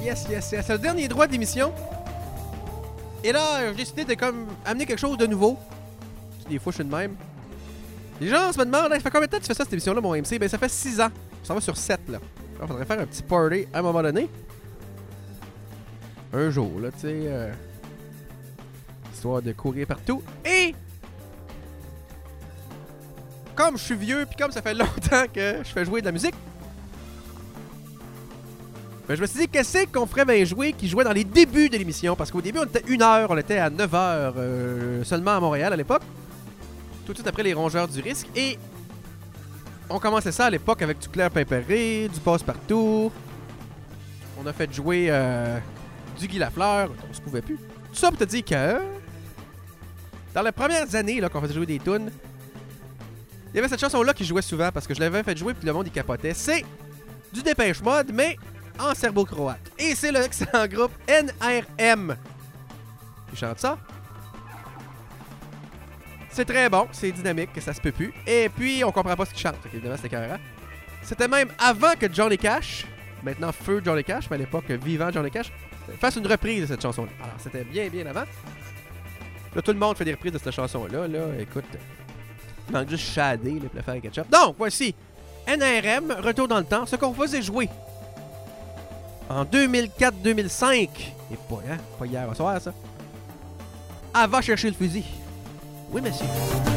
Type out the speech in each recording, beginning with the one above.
Yes. C'est le dernier droit d'émission. Et là, j'ai décidé de comme amener quelque chose de nouveau. Des fois, je suis de même. Les gens se me demandent, ça fait combien de temps que tu fais ça, cette émission-là, mon MC? Ben, ça fait 6 ans. Ça va sur 7, là. Il faudrait faire un petit party à un moment donné. Un jour, là, tu sais. Histoire de courir partout. Et comme je suis vieux, puis comme ça fait longtemps que je fais jouer de la musique, ben, je me suis dit, qu'est-ce qu'on ferait bien jouer qui jouait dans les débuts de l'émission? Parce qu'au début, on était 1h, on était à 9h seulement à Montréal à l'époque. Tout de suite après les Rongeurs du Risque. Et on commençait ça à l'époque avec du Claire Pimpéré, du Passe-Partout. On a fait jouer du Guy Lafleur, on se pouvait plus. Tout ça pour te dire que dans les premières années là, qu'on faisait jouer des tunes, il y avait cette chanson-là qui jouait souvent parce que je l'avais fait jouer puis le monde y capotait. C'est du Dépêche Mode, mais en serbo-croate. Et c'est l'excellent groupe NRM qui chante ça. C'est très bon, c'est dynamique, ça se peut plus. Et puis, on comprend pas ce qu'ils chantent, donc évidemment, c'était carré. C'était même avant que Johnny Cash, maintenant feu Johnny Cash, mais à l'époque vivant Johnny Cash, fasse une reprise de cette chanson-là. Alors, c'était bien avant. Là, tout le monde fait des reprises de cette chanson-là. Là, écoute, il manque juste shader, là, pour le faire avec ketchup. Donc, voici NRM, Retour dans le temps, ce qu'on faisait jouer en 2004-2005. Et pas hier à soir, ça. Ah, va chercher le fusil. Oui, monsieur.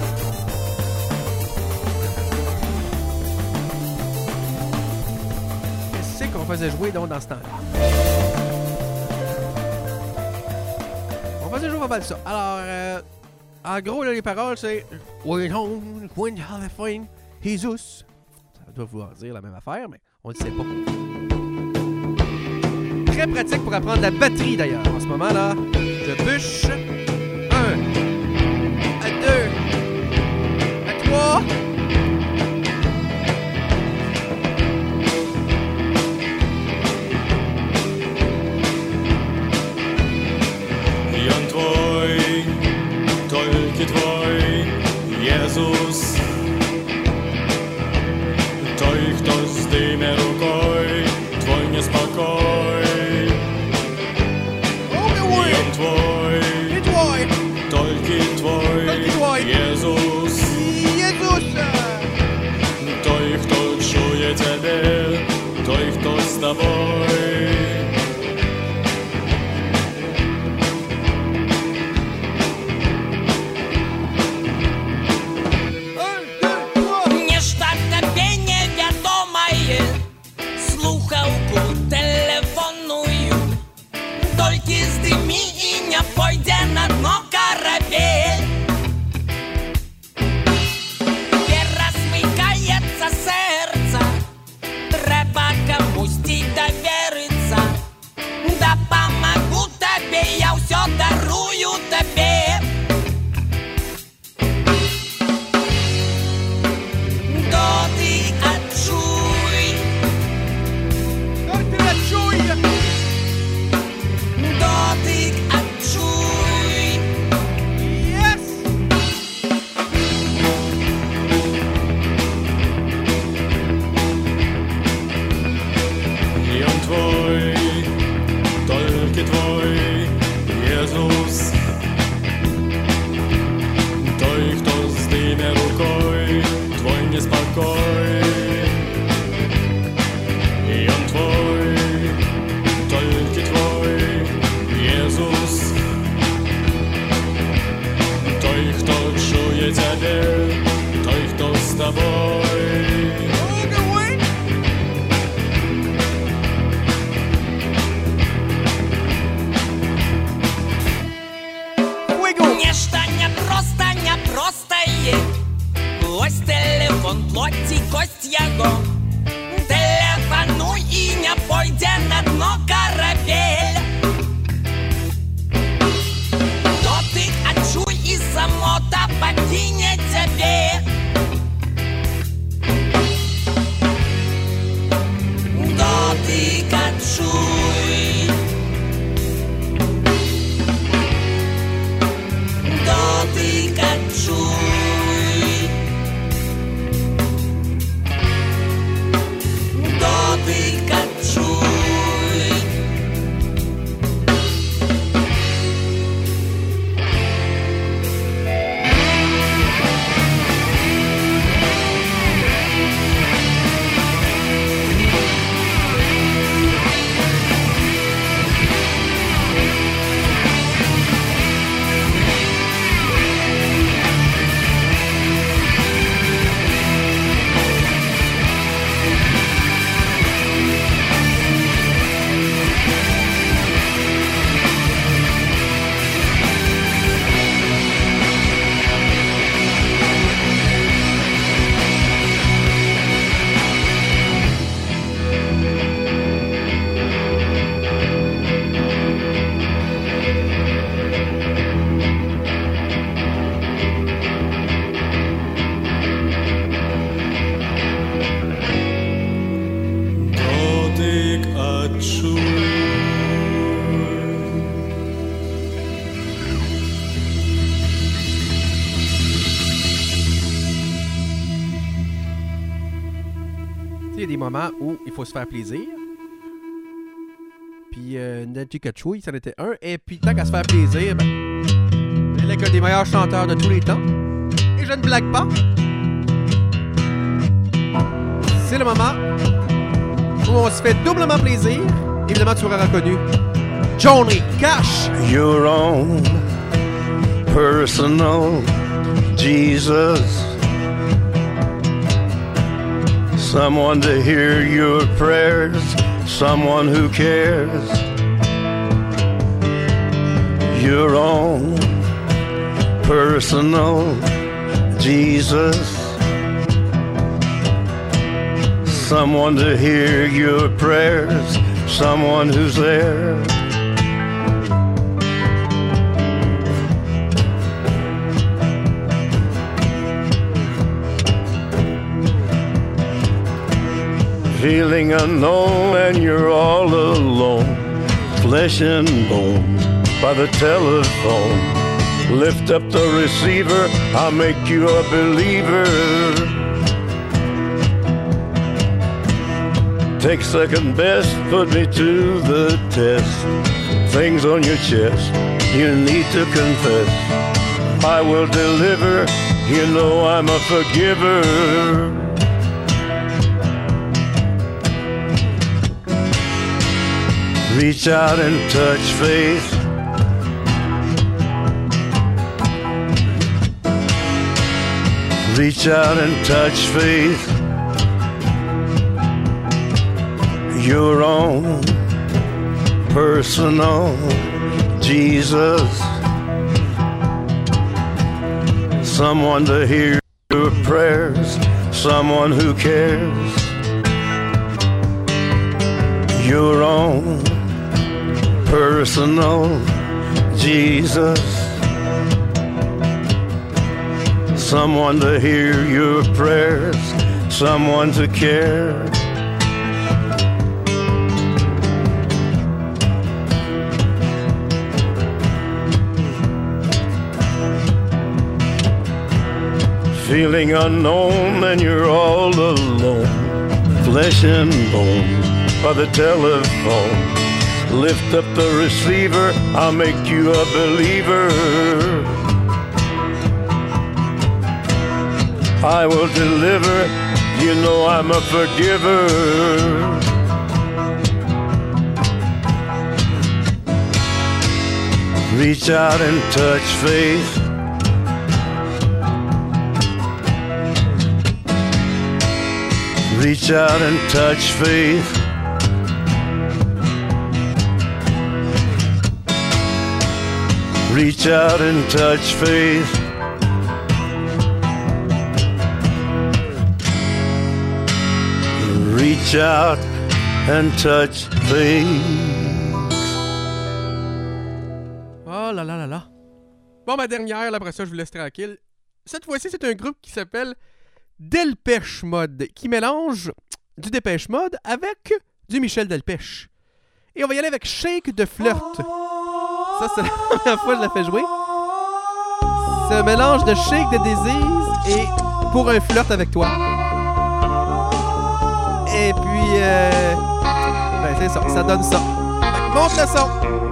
Qu'est-ce qu'on faisait jouer donc dans ce temps-là? On faisait jouer pas mal ça. Alors, en gros, là, les paroles, c'est Wait home, when you have a fine, Jesus. Ça doit vouloir dire la même affaire, mais on le sait pas. Très pratique pour apprendre la batterie, d'ailleurs. En ce moment-là, je bûche. 3. Jan tvoj, tolki tvoj, Jezus. Той, хто здійме рукой, твой неспокой. Jan tvoj, тольки твой, Jezus. Той, хто чує тебе, той, хто з тобою. Нешта табе невядомае, слухаўку тэлефоную. Толькі здымі і не пойдзе на дно карабель. Перасмыкаецца сэрца, трэба камусьці даверыцца. Дапамагу табе, я ўсё дарую табе. Дотык адчуй, дотык адчуй. Yes! Jan tvoj, tolki tvoj, Jezus. Той, хто здійме рукой, твой неспокой. Jan tvoj, tolki tvoj, Jezus. Той, хто чує тебе, той, хто з тобою. Нешта непростае. Ось телефон, плоці, кость яго. Телефонуй і не пойдзе на дно карабель. Дотык адчуй і самота пакіне цябе. Дотык адчуй. Дотык адчуй. Дотык адчуй. קשור. Il y a des moments où il faut se faire plaisir. Puis Nadji Kachouy, c'en était un. Et puis tant qu'à se faire plaisir, ben, il est l'un des meilleurs chanteurs de tous les temps. Et je ne blague pas. C'est le moment où on se fait doublement plaisir. Évidemment, tu auras reconnu Johnny Cash. Your own personal Jesus. Someone to hear your prayers, someone who cares. Your own personal Jesus. Someone to hear your prayers, someone who's there. Feeling unknown and you're all alone, flesh and bone by the telephone. Lift up the receiver, I'll make you a believer. Take second best, put me to the test. Things on your chest, you need to confess. I will deliver, you know I'm a forgiver. Reach out and touch faith. Reach out and touch faith. Your own personal Jesus. Someone to hear your prayers, someone who cares. Your own personal Jesus. Someone to hear your prayers, someone to care. Feeling unknown and you're all alone, flesh and bone by the telephone. Lift up the receiver, I'll make you a believer. I will deliver, you know I'm a forgiver. Reach out and touch faith. Reach out and touch faith. Reach out and touch faith. Reach out and touch faith. Oh là là là là. Bon, ma dernière, là, après ça, je vous laisse tranquille. Cette fois-ci, c'est un groupe qui s'appelle Delpech Mode, qui mélange du Dépêche Mode avec du Michel Delpech. Et on va y aller avec Shake de Flirt. Ça, c'est la première fois que je la fais jouer. C'est un mélange de Shake de Disease et Pour un flirt avec toi. Et puis, ben c'est ça donne ça. Monte le son!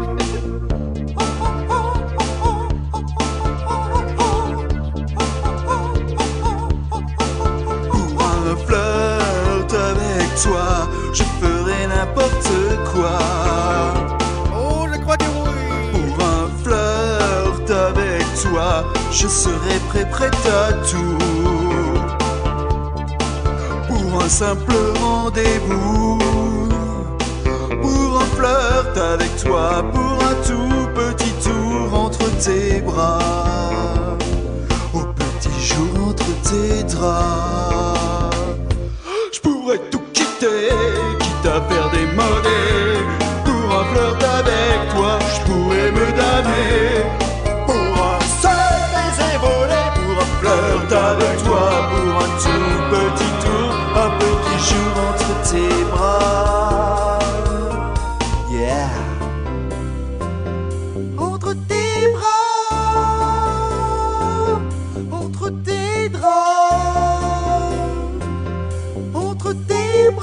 Toi, je ferai n'importe quoi. Oh, je crois que oui. Pour un flirt avec toi, je serai prête à tout. Pour un simple rendez-vous, pour un flirt avec toi, pour un tout petit tour entre tes bras, au petit jour entre tes draps. Je pourrais tout quitte à faire des monnaies. Pour un flirt avec toi, je pourrais me damner. Pour un seul baiser volé, pour un flirt avec toi, pour un tout petit tour, un petit jour entre tes bras.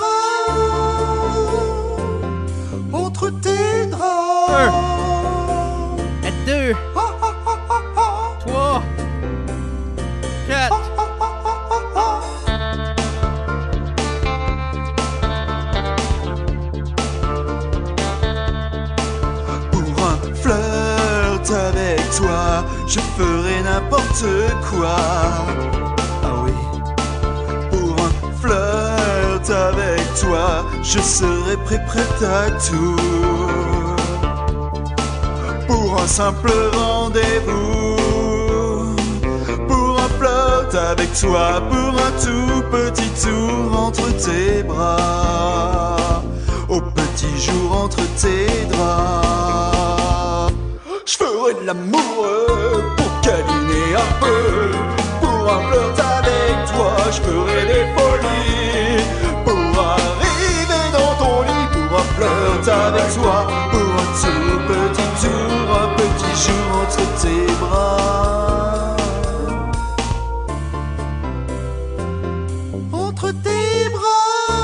bras, entre tes draps. 2, 3, 4. Pour un flirt avec toi, je ferai n'importe quoi. Ah oui. Pour un flirt avec toi, je serai prête à tout. Pour un simple rendez-vous, pour un flirt avec toi, pour un tout petit tour entre tes bras, au petit jour entre tes draps. Je ferai de l'amour pour câliner un peu, pour un flirt avec toi, je ferai des folies, pour arriver dans ton lit, pour un flirt avec toi, pour un tout petit tour, un petit jour entre tes bras. Entre tes bras,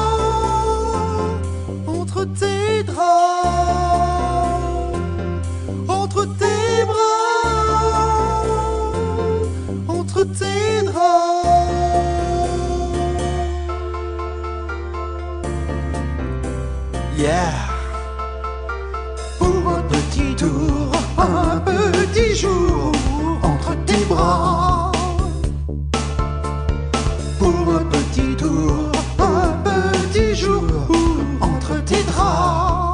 entre tes draps, entre tes bras, entre tes draps. Yeah. Pour un petit tour, un petit jour entre tes bras. Pour un petit tour, un petit jour entre tes draps.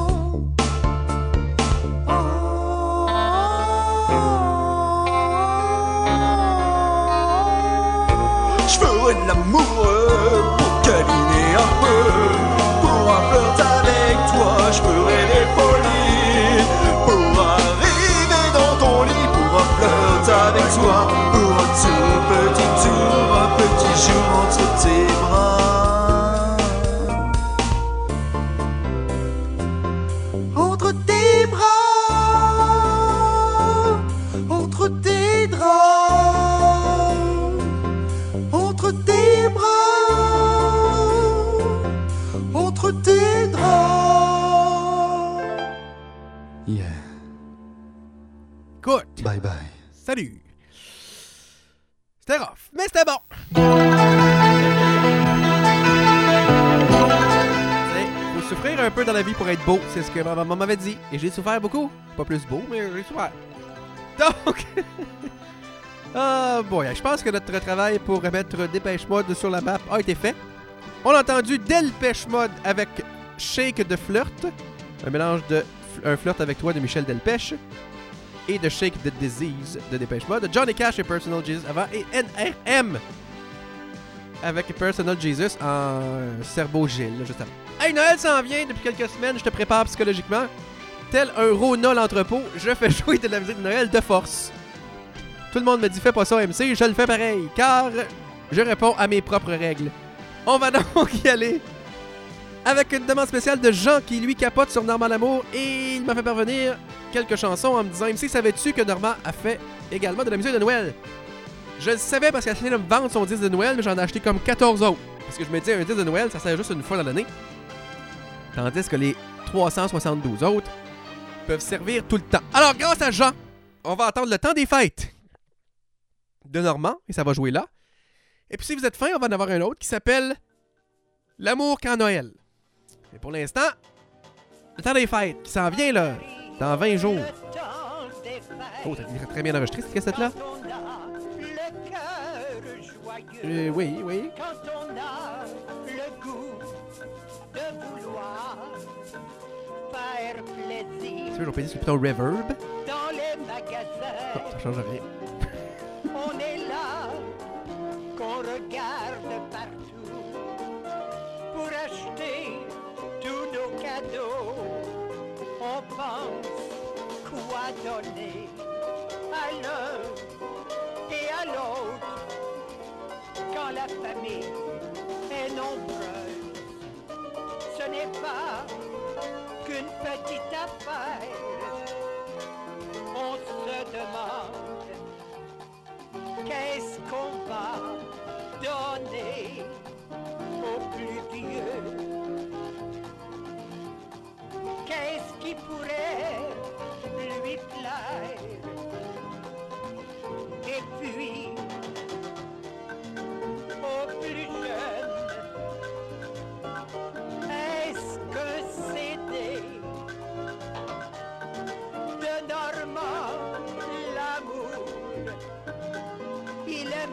Je ferai de l'amour pour câliner un peu, pour un flirt avec toi, je ferai des folies, pour arriver dans ton lit, pour un flirt avec toi, pour un tout petit tour, un petit jour entre tes bras. Entre tes bras, entre tes draps, entre tes bras, entre tes draps. Yeah. Écoute, Bye bye. salut. C'était rough, mais c'était bon. Faut souffrir un peu dans la vie pour être beau, c'est ce que ma maman m'avait dit. Et j'ai souffert beaucoup. Pas plus beau, mais j'ai souffert. Donc, boy, je pense que notre travail pour remettre Dépêche Mode sur la map a été fait. On a entendu Delpech Mode avec Shake de Flirt, un mélange de Un flirt avec toi de Michel Delpech et de Shake the Disease de Dépêche Mode, Johnny Cash et Personal Jesus avant, et NRM avec Personal Jesus en Serbo-Gilles, juste avant. Hey, Noël s'en vient depuis quelques semaines, je te prépare psychologiquement. Tel un Rona l'entrepôt, je fais jouer de la musique de Noël de force. Tout le monde me dit fais pas ça MC, je le fais pareil, car je réponds à mes propres règles. On va donc y aller avec une demande spéciale de Jean qui lui capote sur Normand Lamour, et il m'a fait parvenir quelques chansons en me disant MC, savais-tu que Normand a fait également de la musique de Noël? Je le savais parce qu'il a essayé de me vendre son disque de Noël, mais j'en ai acheté comme 14 autres. Parce que je me dis, un disque de Noël, ça sert juste une fois dans l'année. Tandis que les 372 autres peuvent servir tout le temps. Alors, grâce à Jean, on va attendre le temps des fêtes de Normand, et ça va jouer là. Et puis si vous êtes fin, on va en avoir un autre qui s'appelle L'amour qu'en Noël. Mais pour l'instant, le temps des fêtes qui s'en vient là, dans 20 jours. Oh, t'as très bien enregistré cette cassette-là? Oui, oui. Quand on a le goût de vouloir faire plaisir. C'est sûr, on peut dire sur plutôt reverb. Dans les magasins, Oh, ça change rien. on est là, qu'on regarde partout pour acheter tous nos cadeaux. On pense quoi donner à l'un et à l'autre. Quand la famille est nombreuse, ce n'est pas qu'une petite affaire. On se demande qu'est-ce qu'on va donner aux plus vieux.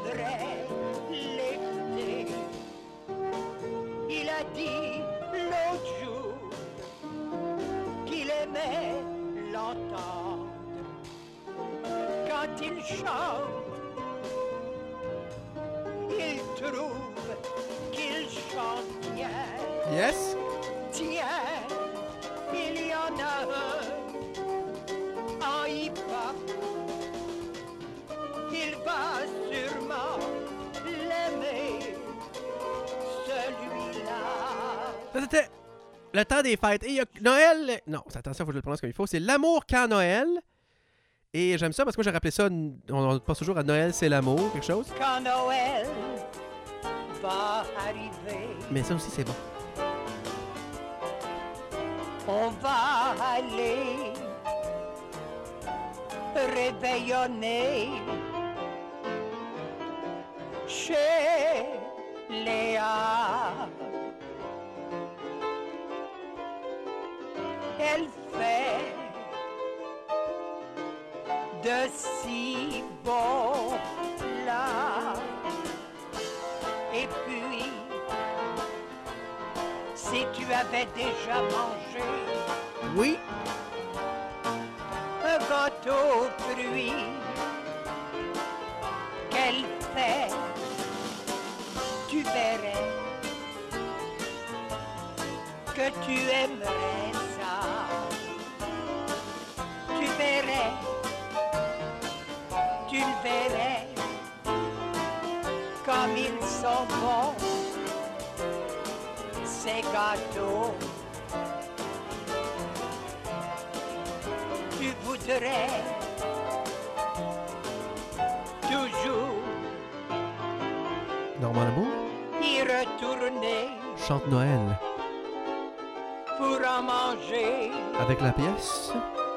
voudrais l'écouter. Il a dit l'autre jour qu'il aimait l'entendre quand il chante. Il trouve qu'il chante bien. Yes. Tiens, il y en a un en hip-hop. Il va sûrement l'aimer, celui-là. Ça, c'était le temps des fêtes. Et il y a Noël... Non, attention, faut que je le prononce comme il faut. C'est l'amour qu'en Noël. Et j'aime ça parce que moi, j'ai rappelé ça... On pense toujours à Noël, c'est l'amour, quelque chose. Quand Noël va arriver, Mais ça aussi, c'est bon. on va aller réveillonner chez Léa. Elle fait de si bons plats. Et puis, si tu avais déjà mangé Oui. un gâteau aux fruits qu'elle fait, tu verrais que tu aimerais ça. Tu verrais, tu le verrais, comme ils sont bons, ces gâteaux. Tu voudrais toujours Normand Lamour y retourner chante Noël pour en manger. avec la pièce.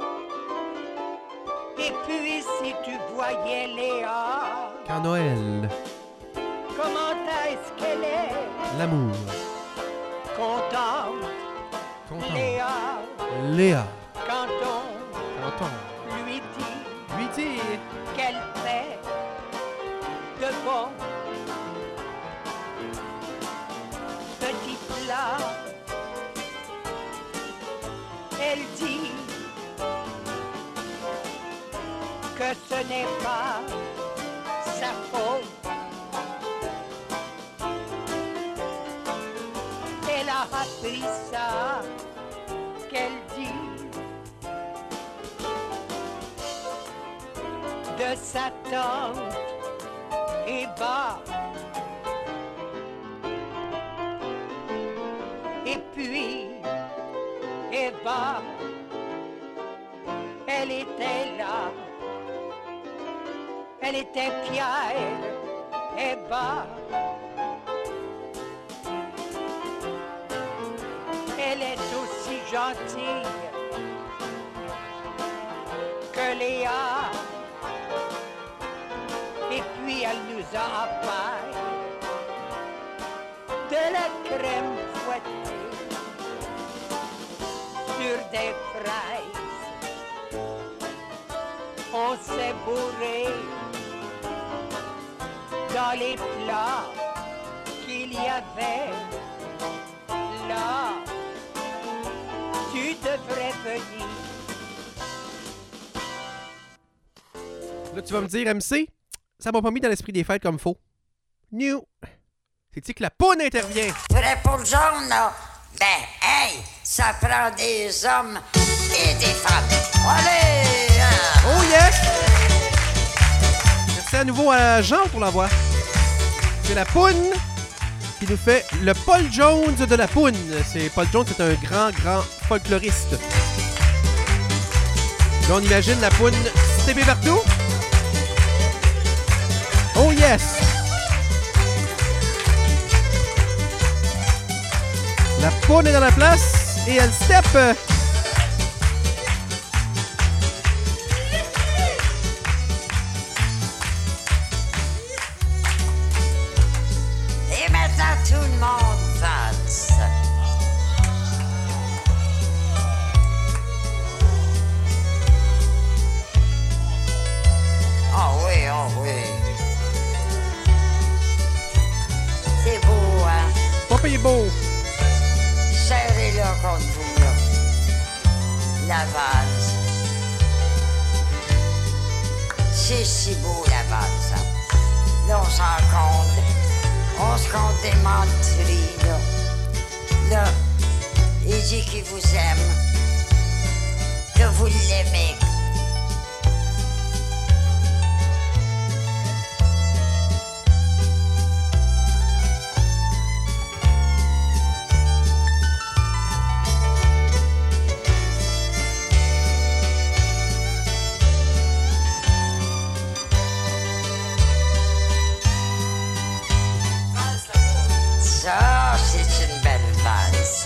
Et puis si tu voyais Léa, Qu'en Noël, comment est-ce qu'elle est l'amour, contente, content, Léa, Léa, quand on content, lui dit lui dire qu'elle fait de bons petits plats. Elle dit que ce n'est pas sa faute. Elle a appris ça, qu'elle dit de sa tante Eva. Et puis Eva, elle était là, elle était fière, Eva. Elle est aussi gentille que Léa. Et puis elle nous a offert de la crème fouettée sur des fraises. On s'est bourré dans les plats qu'il y avait là. Tu devrais venir. Là, tu vas me dire, MC, ça m'a pas mis dans l'esprit des fêtes comme faux. New. C'est-tu que la poune intervient? Vrai pour le jaune, là? Ben, hey, ça prend des hommes et des femmes. Allez! Hein? Oh yes! Merci à nouveau à Jean pour la voix. C'est la poune qui nous fait le Paul Jones de la poune. Paul Jones, c'est un grand folkloriste. Là, on imagine la poune stébée partout. Oh yes! La poune est dans la place et elle step. Et maintenant, tout le monde danse. Oh oui, oh oui. contre vous, là. La valse. C'est si beau, la valse. Hein. Là, on s'en compte. On se compte des menteries, là. Là, il dit qu'il vous aime. Que vous l'aimez. Ça, c'est une belle valse.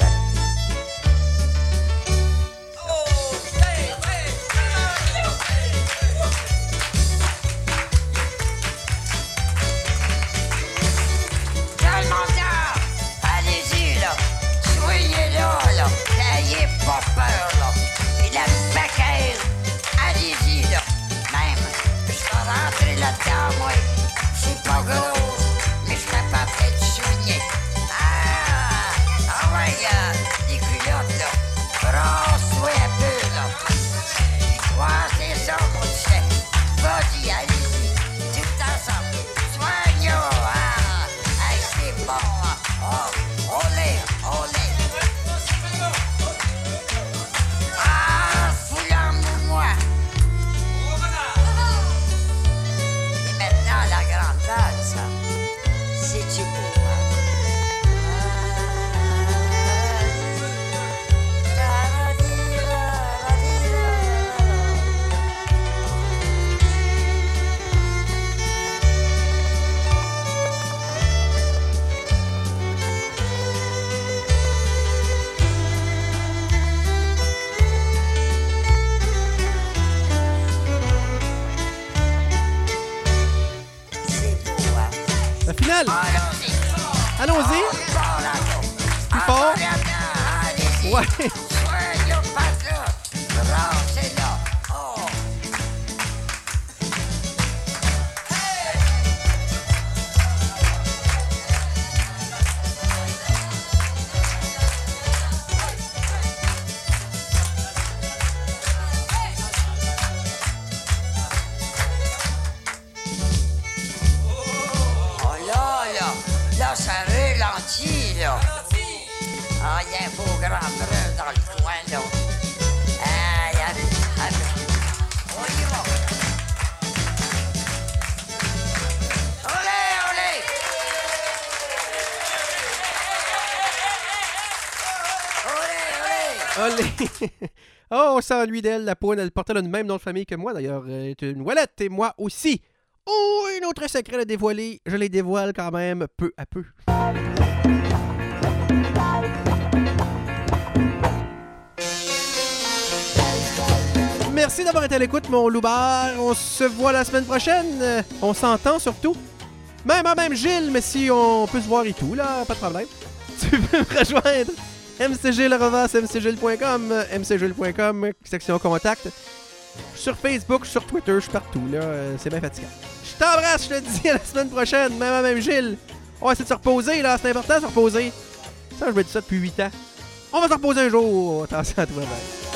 Allez-y, là. Soyez là, là. N'ayez pas peur, là. Et la baquette, allez-y, là. Même, je vais rentrer là-dedans, moi. C'est pas gros, mais je suis capable d'être souligné. Ah ouais, les culottes, là. Brasse-toi un peu, là. Ouais, c'est ça, mon chien. Vas-y, allez-y. Tout ensemble. Soignons, hey, c'est bon, hein. Oh, olé. Foulons-moi. Et maintenant, la grande valse, hein. C'est-tu beau, hein? La finale! Allons-y! Plus fort! Ouais! Là, ça ralentit, là. Ah, il y a un beau grand brun dans le coin, là. On y va. Olé! Olé! Oh, on s'ennuie d'elle, la poune. Elle portait le même nom de famille que moi, d'ailleurs. Elle est une Ouellette, et moi aussi. Oh, un autre secret à dévoiler. Je les dévoile quand même peu à peu. Merci d'avoir été à l'écoute, mon loupard. On se voit la semaine prochaine. On s'entend surtout. Même Gilles, mais si on peut se voir et tout, là, pas de problème. Tu peux me rejoindre. mcgilles@mcgilles.com, mcgilles.com, section contact. Sur Facebook, sur Twitter, je suis partout, là. C'est bien fatigant. Je t'embrasse, je te dis à la semaine prochaine. Même Gilles. On va essayer de se reposer, là. C'est important de se reposer. Ça, je me dis ça depuis 8 ans. On va se reposer un jour. Attention à toi, mec.